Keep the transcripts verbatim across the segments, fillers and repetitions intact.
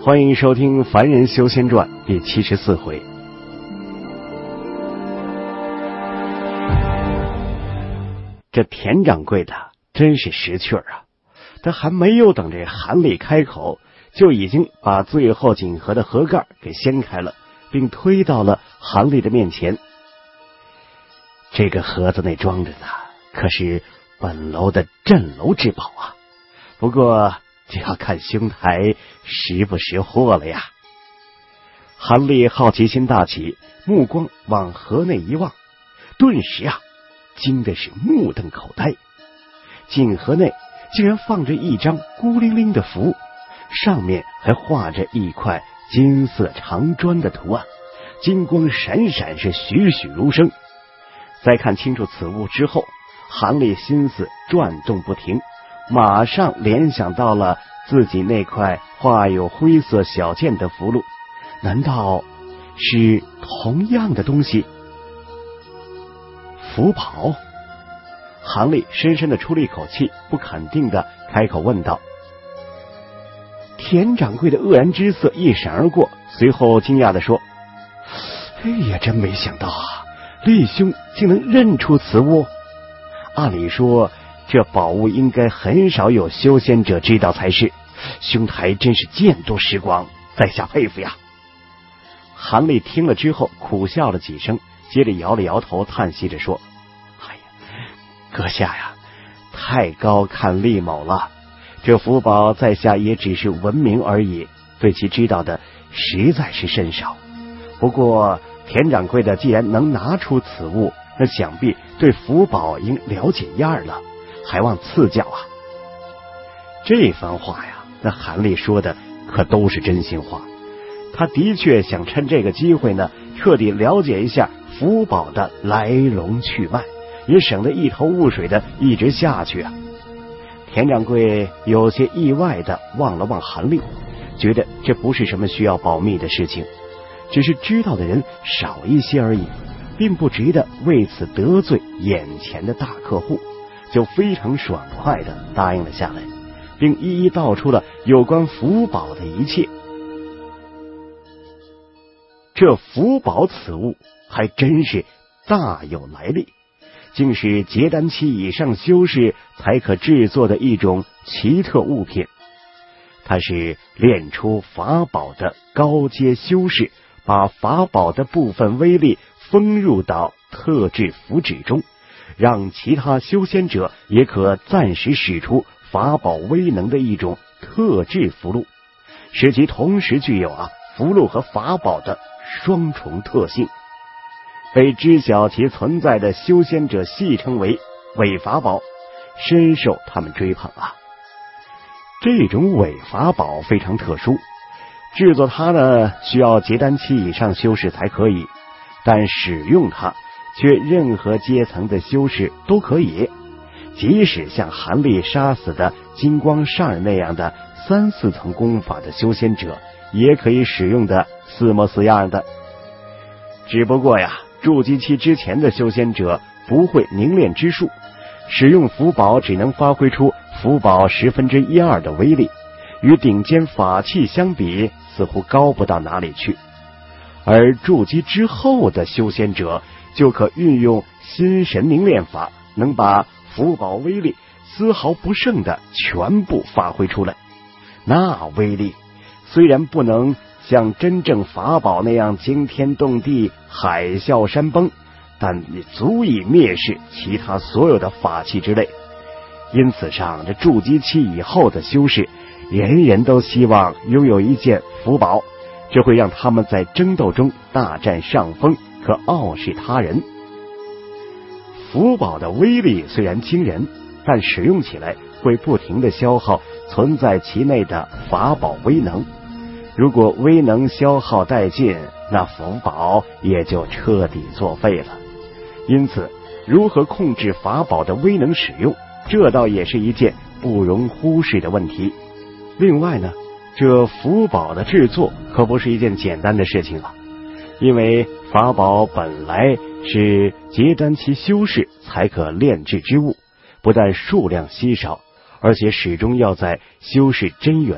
欢迎收听《凡人修仙传》第七十四回。这田掌柜的真是识趣儿啊！他还没有等这韩立开口，就已经把最后锦盒的盒盖给掀开了，并推到了韩立的面前。这个盒子内装着的可是本楼的镇楼之宝啊！不过就要看兄台识不识货了呀。韩立好奇心大起，目光往盒内一望，顿时啊惊的是目瞪口呆。锦盒内竟然放着一张孤零零的符，上面还画着一块金色长砖的图案，金光闪闪，是栩栩如生。在看清楚此物之后，韩立心思转动不停，马上联想到了自己那块画有灰色小剑的符箓，难道是同样的东西？符宝？韩立深深的出了一口气，不肯定的开口问道。田掌柜的愕然之色一闪而过，随后惊讶的说：哎呀，真没想到啊，立兄竟能认出此物。按理说这宝物应该很少有修仙者知道才是，兄台真是见多识广，在下佩服呀。韩立听了之后苦笑了几声，接着摇了摇头，叹息着说：哎呀，阁下呀，太高看厉某了，这符宝在下也只是闻名而已，对其知道的实在是甚少。不过田掌柜的既然能拿出此物，那想必对符宝应了解样了，还望赐教啊。这番话呀，那韩立说的可都是真心话。他的确想趁这个机会呢，彻底了解一下符宝的来龙去脉，也省得一头雾水的一直下去啊。田掌柜有些意外的望了望韩立，觉得这不是什么需要保密的事情，只是知道的人少一些而已，并不值得为此得罪眼前的大客户，就非常爽快的答应了下来，并一一道出了有关符宝的一切。这符宝此物还真是大有来历，竟是结丹期以上修士才可制作的一种奇特物品。它是炼出法宝的高阶修士把法宝的部分威力封入到特制符纸中，让其他修仙者也可暂时使出法宝威能的一种特制符箓，使其同时具有啊符箓和法宝的双重特性。被知晓其存在的修仙者戏称为伪法宝，深受他们追捧啊。这种伪法宝非常特殊，制作它呢需要结丹期以上修士才可以，但使用它却任何阶层的修士都可以，即使像韩立杀死的金光善那样的三四层功法的修仙者也可以使用的似模似样的。只不过呀，筑基期之前的修仙者不会凝练之术，使用符宝只能发挥出符宝十分之一二的威力，与顶尖法器相比似乎高不到哪里去。而筑基之后的修仙者就可运用心神凝练法，能把符宝威力丝毫不剩的全部发挥出来。那威力虽然不能像真正法宝那样惊天动地、海啸山崩，但也足以蔑视其他所有的法器之类。因此上，这筑基期以后的修士人人都希望拥有一件符宝，这会让他们在争斗中大占上风，可傲视他人。符宝的威力虽然惊人，但使用起来会不停地消耗存在其内的法宝威能。如果威能消耗殆尽，那符宝也就彻底作废了。因此，如何控制法宝的威能使用，这倒也是一件不容忽视的问题。另外呢，这符宝的制作可不是一件简单的事情啊，因为法宝本来是结丹期修士才可炼制之物，不但数量稀少，而且始终要在修士真元内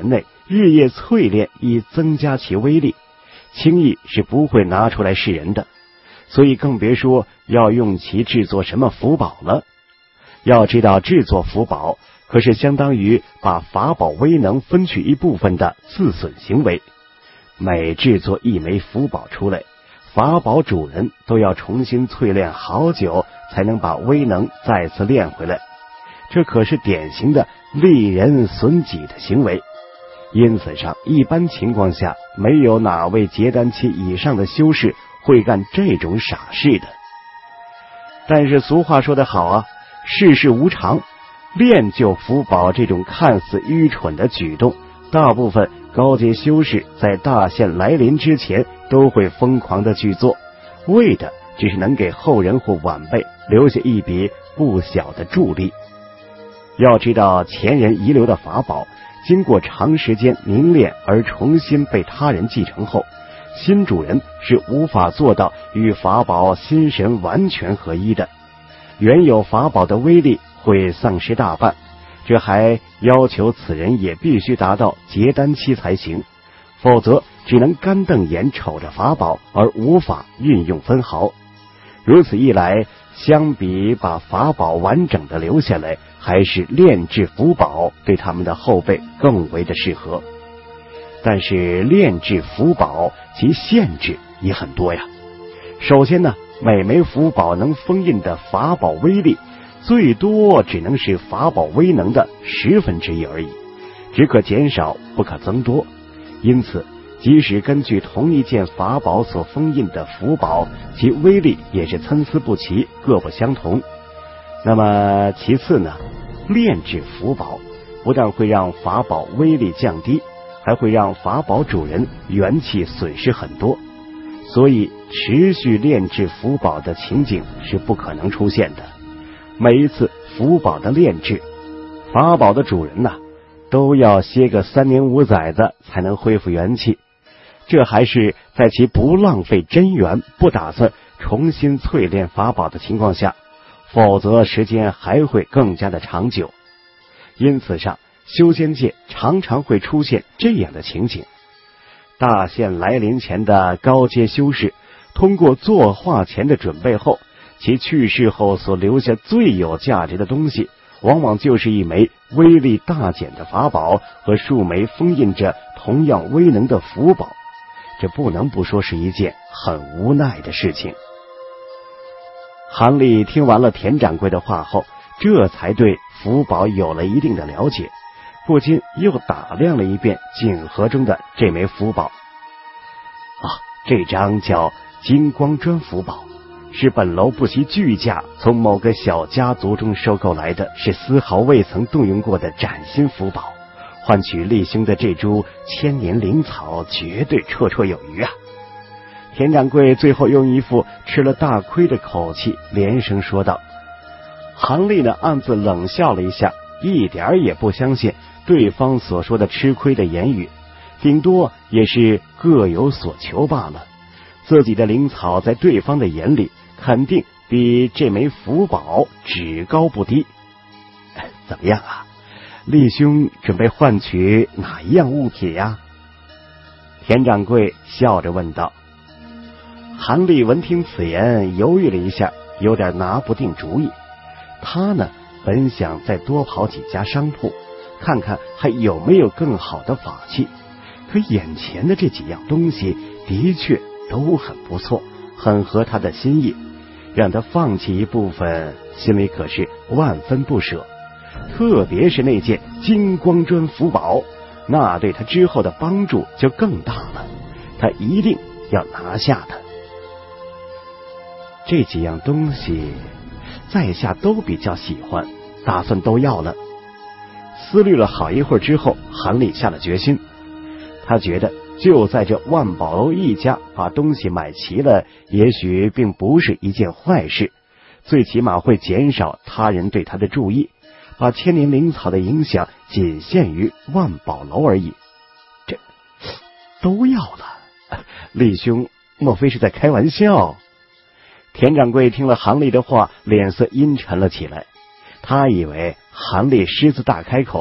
日夜淬炼以增加其威力，轻易是不会拿出来示人的，所以更别说要用其制作什么符宝了。要知道，制作符宝可是相当于把法宝威能分取一部分的自损行为。每制作一枚符宝出来，法宝主人都要重新淬炼好久，才能把威能再次练回来。这可是典型的利人损己的行为。因此上，一般情况下，没有哪位结丹期以上的修士会干这种傻事的。但是俗话说得好啊，世事无常，练就符宝这种看似愚蠢的举动，大部分高阶修士在大限来临之前都会疯狂的去做，为的只是能给后人或晚辈留下一笔不小的助力。要知道，前人遗留的法宝经过长时间凝练而重新被他人继承后，新主人是无法做到与法宝心神完全合一的，原有法宝的威力会丧失大半，这还要求此人也必须达到结丹期才行，否则只能干瞪眼瞅着法宝而无法运用分毫。如此一来，相比把法宝完整的留下来，还是炼制符宝对他们的后辈更为的适合。但是炼制符宝其限制也很多呀。首先呢，每枚符宝能封印的法宝威力最多只能是法宝威能的十分之一而已，只可减少不可增多。因此即使根据同一件法宝所封印的符宝，其威力也是参差不齐，各不相同。那么其次呢，炼制符宝不但会让法宝威力降低，还会让法宝主人元气损失很多，所以持续炼制符宝的情景是不可能出现的。每一次符宝的炼制，法宝的主人呐、啊，都要歇个三年五载的才能恢复元气，这还是在其不浪费真元，不打算重新淬炼法宝的情况下，否则时间还会更加的长久。因此上，修仙界常常会出现这样的情景：大限来临前的高阶修士，通过作化前的准备后，其去世后所留下最有价值的东西，往往就是一枚威力大减的法宝和数枚封印着同样威能的符宝，这不能不说是一件很无奈的事情。韩立听完了田掌柜的话后，这才对符宝有了一定的了解，不禁又打量了一遍锦盒中的这枚符宝。啊，这张叫金光砖符宝，是本楼不惜巨价从某个小家族中收购来的，是丝毫未曾动用过的崭新符宝，换取立兄的这株千年灵草，绝对绰绰有余啊！田掌柜最后用一副吃了大亏的口气连声说道。韩立呢暗自冷笑了一下，一点也不相信对方所说的吃亏的言语，顶多也是各有所求罢了。自己的灵草在对方的眼里肯定比这枚符宝只高不低。怎么样啊，立兄准备换取哪一样物品呀？田掌柜笑着问道。韩立闻听此言，犹豫了一下，有点拿不定主意。他呢本想再多跑几家商铺，看看还有没有更好的法器，可眼前的这几样东西的确都很不错，很合他的心意，让他放弃一部分，心里可是万分不舍。特别是那件金光砖符宝，那对他之后的帮助就更大了，他一定要拿下它。这几样东西在下都比较喜欢，打算都要了。思虑了好一会儿之后，韩立下了决心。他觉得就在这万宝楼一家把东西买齐了，也许并不是一件坏事，最起码会减少他人对他的注意，把千年灵草的影响仅限于万宝楼而已。这都要了，立兄莫非是在开玩笑？田掌柜听了韩立的话，脸色阴沉了起来。他以为韩立狮子大开口，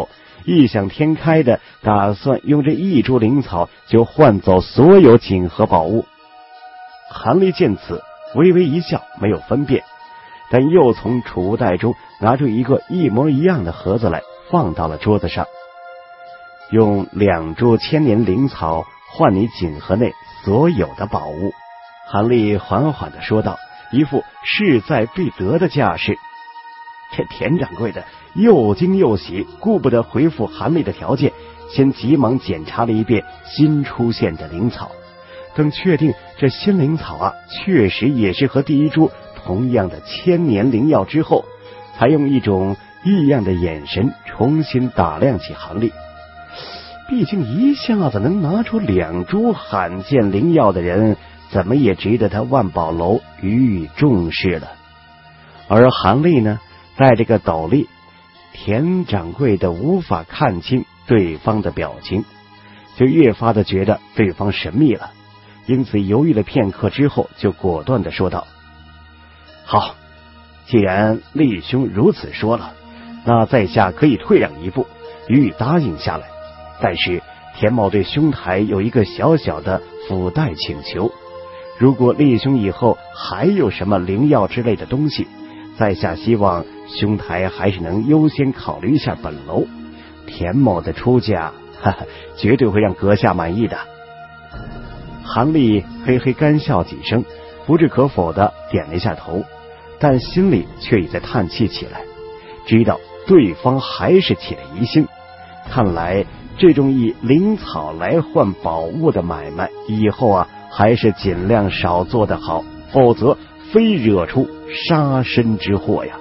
异想天开的打算用这一株灵草就换走所有锦盒宝物。韩立见此微微一笑，没有分辨，但又从储物袋中拿出一个一模一样的盒子来，放到了桌子上。用两株千年灵草换你锦盒内所有的宝物，韩立缓缓地说道，一副势在必得的架势。这田掌柜的又惊又喜，顾不得回复韩立的条件，先急忙检查了一遍新出现的灵草。等确定这新灵草啊，确实也是和第一株同样的千年灵药之后，才用一种异样的眼神重新打量起韩立。毕竟一下子能拿出两株罕见灵药的人，怎么也值得他万宝楼予以重视了。而韩立呢，在这个斗笠，田掌柜的无法看清对方的表情，就越发的觉得对方神秘了，因此犹豫了片刻之后，就果断的说道：好，既然厉兄如此说了，那在下可以退让一步，予以答应下来。但是田某对兄台有一个小小的附带请求，如果厉兄以后还有什么灵药之类的东西，在下希望兄台还是能优先考虑一下本楼，田某的出价哈哈，绝对会让阁下满意的。韩立嘿嘿干笑几声，不置可否的点了一下头，但心里却已在叹气起来，知道对方还是起了疑心。看来这种以灵草来换宝物的买卖，以后啊还是尽量少做的好，否则非惹出杀身之祸呀。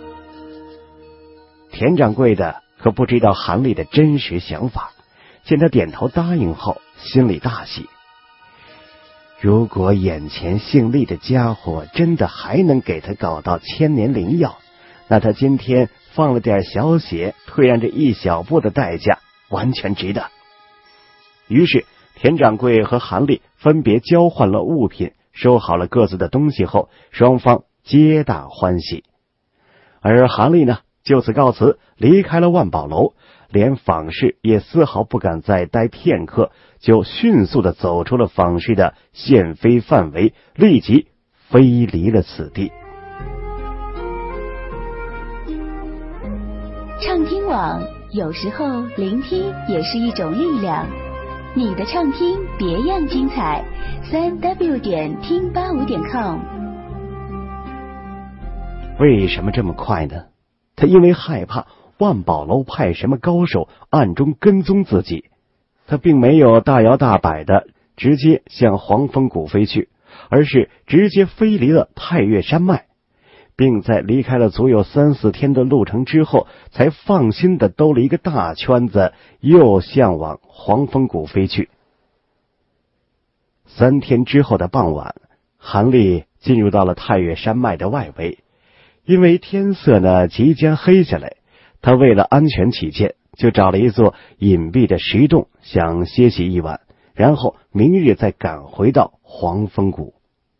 田掌柜的可不知道韩立的真实想法，见他点头答应后，心里大喜。如果眼前姓厉的家伙真的还能给他搞到千年灵药，那他今天放了点小血，退让这一小步的代价，完全值得。于是田掌柜和韩立分别交换了物品，收好了各自的东西后，双方皆大欢喜。而韩立呢，就此告辞，离开了万宝楼，连访视也丝毫不敢再待片刻，就迅速的走出了访视的限飞范围，立即飞离了此地。 畅听网，有时候聆听也是一种力量。你的畅听别样精彩，三 w 点听八五点 com。 为什么这么快呢？他因为害怕万宝楼派什么高手暗中跟踪自己，他并没有大摇大摆的直接向黄风谷飞去，而是直接飞离了太岳山脉，并在离开了足有三四天的路程之后，才放心的兜了一个大圈子，又向往黄风谷飞去。三天之后的傍晚，韩立进入到了太岳山脉的外围，因为天色呢即将黑下来，他为了安全起见，就找了一座隐蔽的石洞，想歇息一晚，然后明日再赶回到黄风谷。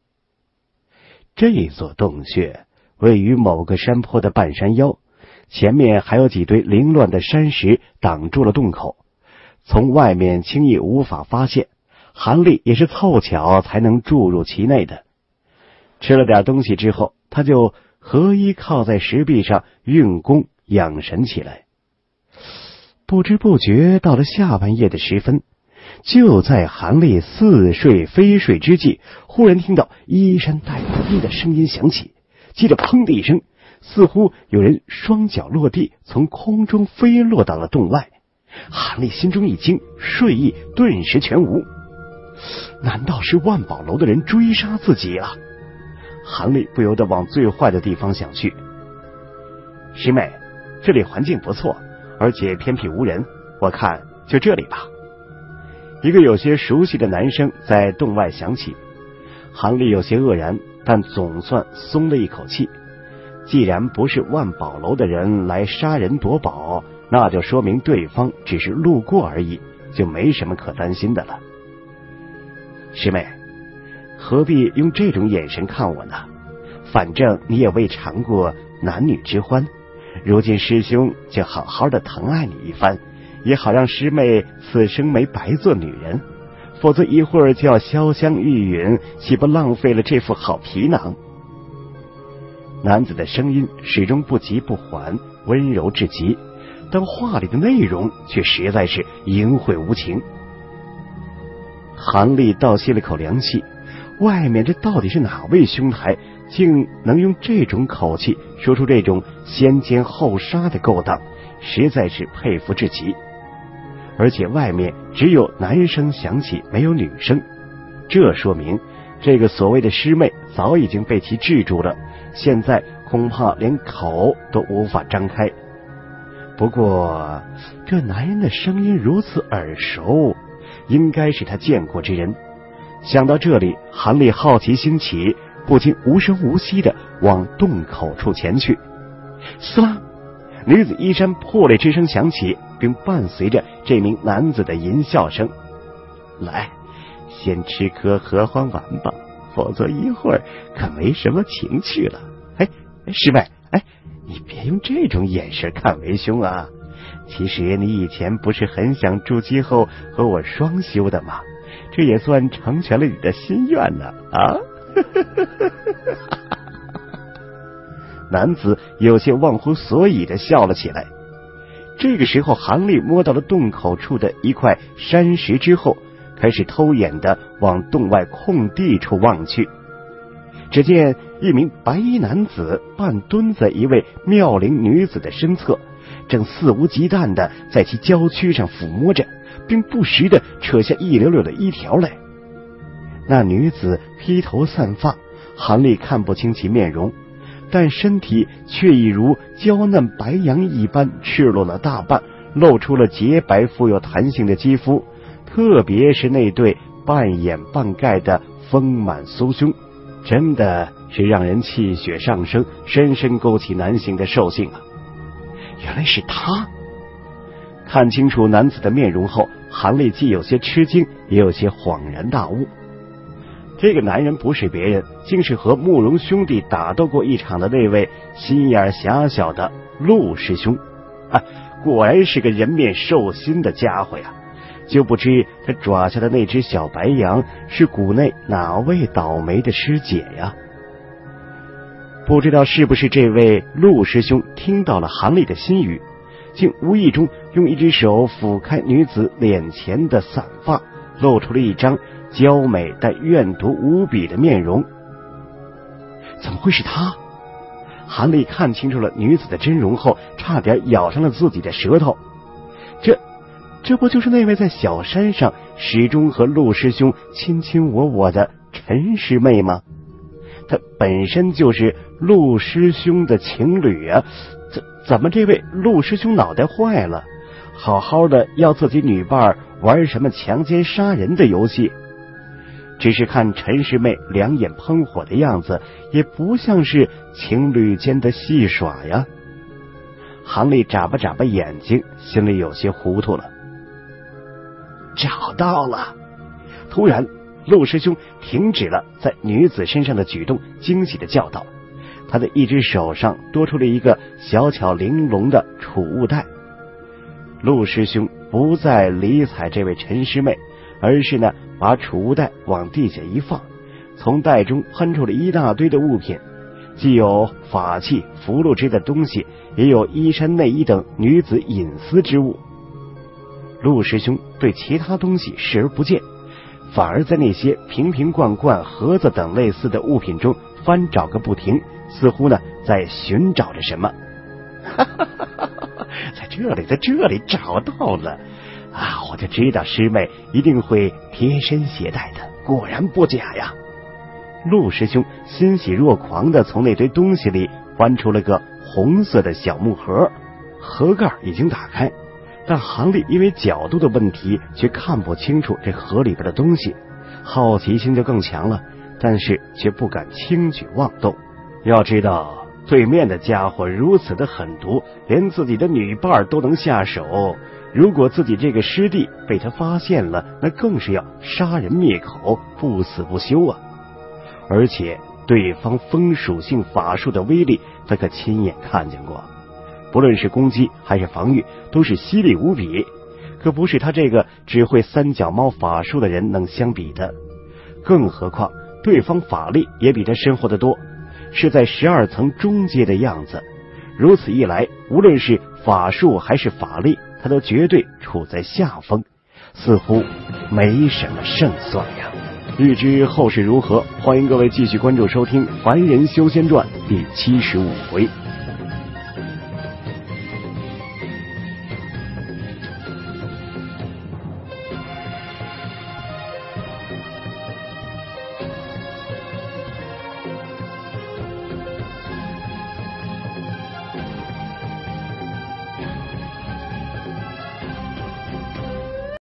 这座洞穴位于某个山坡的半山腰，前面还有几堆凌乱的山石挡住了洞口，从外面轻易无法发现，韩立也是凑巧才能注入其内的。吃了点东西之后，他就合衣靠在石壁上运功养神起来。不知不觉到了下半夜的时分，就在韩立似睡非睡之际，忽然听到衣衫带滴的声音响起，接着砰的一声，似乎有人双脚落地，从空中飞落到了洞外。韩立心中一惊，睡意顿时全无。难道是万宝楼的人追杀自己了？韩立不由得往最坏的地方想去。师妹，这里环境不错，而且偏僻无人，我看就这里吧。一个有些熟悉的男声在洞外响起。韩立有些愕然，但总算松了一口气。既然不是万宝楼的人来杀人夺宝，那就说明对方只是路过而已，就没什么可担心的了。师妹，何必用这种眼神看我呢？反正你也未尝过男女之欢，如今师兄就好好的疼爱你一番， 也好让师妹此生没白做女人，否则一会儿就要潇湘玉殒，岂不浪费了这副好皮囊？男子的声音始终不急不缓，温柔至极，但话里的内容却实在是淫秽无情。韩立倒吸了口凉气，外面这到底是哪位兄台，竟能用这种口气说出这种先奸后杀的勾当，实在是佩服至极。而且外面只有男声响起，没有女声，这说明这个所谓的师妹早已经被其制住了，现在恐怕连口都无法张开。不过这男人的声音如此耳熟，应该是他见过之人。想到这里，韩立好奇心起，不禁无声无息地往洞口处前去。撕拉，女子衣衫破裂之声响起，并伴随着这名男子的淫笑声。来，先吃颗合欢丸吧，否则一会儿可没什么情趣了。哎，师妹，哎，你别用这种眼神看为兄啊！其实你以前不是很想住今后和我双修的吗？这也算成全了你的心愿呢啊！男子有些忘乎所以的笑了起来。这个时候，韩立摸到了洞口处的一块山石之后，开始偷眼的往洞外空地处望去。只见一名白衣男子半蹲在一位妙龄女子的身侧，正肆无忌惮的在其娇躯上抚摸着，并不时的扯下一绺绺的衣条来。那女子披头散发，韩立看不清其面容，但身体却已如娇嫩白羊一般赤裸了大半，露出了洁白富有弹性的肌肤，特别是那对半掩半盖的丰满酥胸，真的是让人气血上升，深深勾起男性的兽性啊！原来是他。看清楚男子的面容后，韩立既有些吃惊，也有些恍然大悟。这个男人不是别人，竟是和慕容兄弟打斗过一场的那位心眼狭小的陆师兄啊！果然是个人面兽心的家伙呀！就不知他抓下的那只小白羊是谷内哪位倒霉的师姐呀？不知道是不是这位陆师兄听到了韩立的心语，竟无意中用一只手抚开女子脸前的散发，露出了一张娇美但怨毒无比的面容。怎么会是他？韩立看清楚了女子的真容后，差点咬上了自己的舌头。这这不就是那位在小山上始终和陆师兄卿卿我我的陈师妹吗？她本身就是陆师兄的情侣啊，怎怎么这位陆师兄脑袋坏了，好好的要自己女伴玩什么强奸杀人的游戏？只是看陈师妹两眼喷火的样子，也不像是情侣间的戏耍呀。韩立眨巴眨巴眼睛，心里有些糊涂了。找到了！突然，陆师兄停止了在女子身上的举动，惊喜的叫道。他的一只手上多出了一个小巧玲珑的储物袋。陆师兄不再理睬这位陈师妹，而是呢把储物袋往地下一放，从袋中喷出了一大堆的物品，既有法器、符箓之类的东西，也有衣衫内衣等女子隐私之物。陆师兄对其他东西视而不见，反而在那些瓶瓶罐罐、盒子等类似的物品中翻找个不停，似乎呢在寻找着什么。在这里，在这里找到了啊！我就知道师妹一定会贴身携带的，果然不假呀！陆师兄欣喜若狂的从那堆东西里翻出了个红色的小木盒，盒盖已经打开，但韩立因为角度的问题却看不清楚这盒里边的东西，好奇心就更强了，但是却不敢轻举妄动。要知道对面的家伙如此的狠毒，连自己的女伴都能下手，如果自己这个师弟被他发现了，那更是要杀人灭口，不死不休啊！而且对方风属性法术的威力他可亲眼看见过，不论是攻击还是防御都是犀利无比， 可不是他这个只会三脚猫法术的人能相比的。更何况对方法力也比他深厚得多，是在十二层中阶的样子。如此一来，无论是法术还是法力，他都绝对处在下风，似乎没什么胜算呀。欲知后事如何，欢迎各位继续关注收听《凡人修仙传》第七十五回。